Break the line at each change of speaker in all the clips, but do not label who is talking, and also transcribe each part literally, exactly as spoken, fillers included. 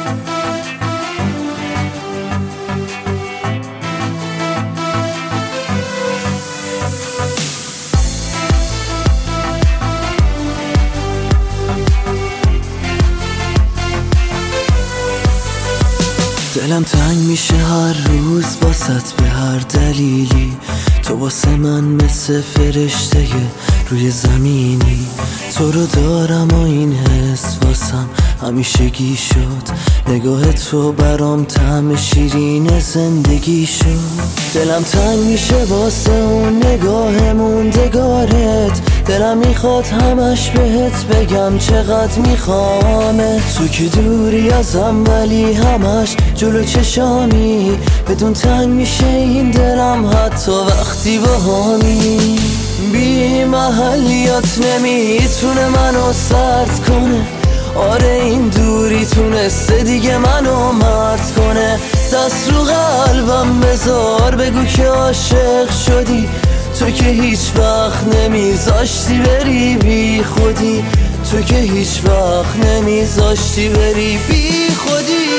دلم تنگ میشه هر روز واسط به هر دلیلی. تو واسه من مثل فرشته روی زمینی. تو رو دارم و این حس واسم همیشگی شد. نگاه تو برام طعم شیرین زندگی شد. دلم تنگ میشه واسه اون نگاه موندگارت. دلم میخواد همش بهت بگم چقدر میخوامه. تو که دوری ازم ولی همش جلو چشامی. بدون تنگ میشه این دلم حتی وقتی باهامی. بی محلیات نمیتونه منو سرد کنه. آره این دوری تونسته دیگه منو مرد کنه. دست رو قلبم بذار بگو که عاشق شدی. تو که هیچ وقت نمیذاشتی بری بی خودی. تو که هیچ وقت نمیذاشتی بری بی خودی.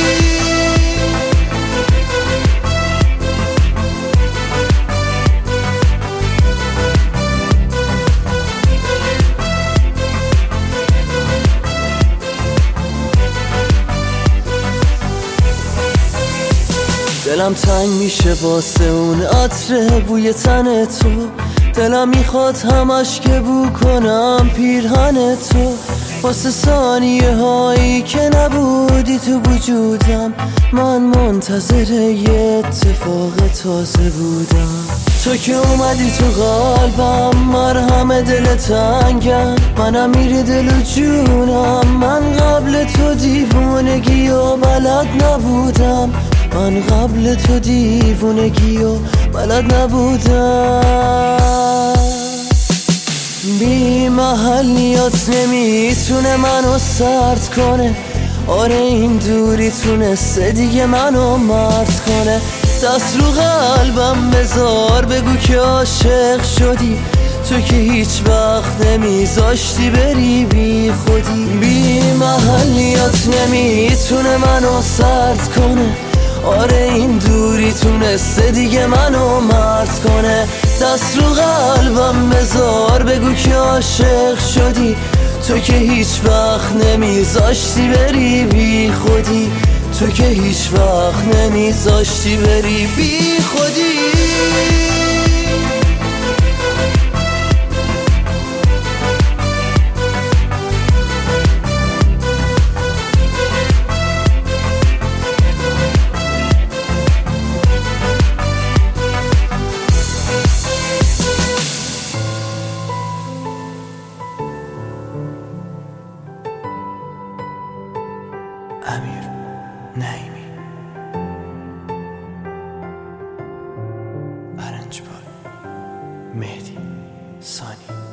دلم تنگ میشه واسه اون عطر بوی تن تو. دلم میخواد همش که بو کنم پیرهن تو. واسه ثانیه هایی که نبودی تو وجودم. من منتظر یه اتفاق تازه بودم. تو که اومدی تو قلبم مرهم دل تنگم. منم میری دل و جونم. من قبل تو دیوونگی و بلد نبودم. من قبل تو دیوونگی و بلد نبودم. بی محلیات نمیتونه منو سرد کنه. آره این دوری تونسته دیگه منو مرد کنه. دست رو قلبم بذار بگو که عاشق شدی. تو که هیچ وقت نمیذاشتی بری بی خودی. بی محلیات نمیتونه منو سرد کنه. آره این دوری تونسته دیگه منو مرد کنه. دست رو قلبم بذار بگو که عاشق شدی. تو که هیچ وقت نمیذاشتی بری بی خودی. تو که هیچ وقت نمیذاشتی بری بی خودی. امیر نعیمی. ارنج بای مهدی ثانی.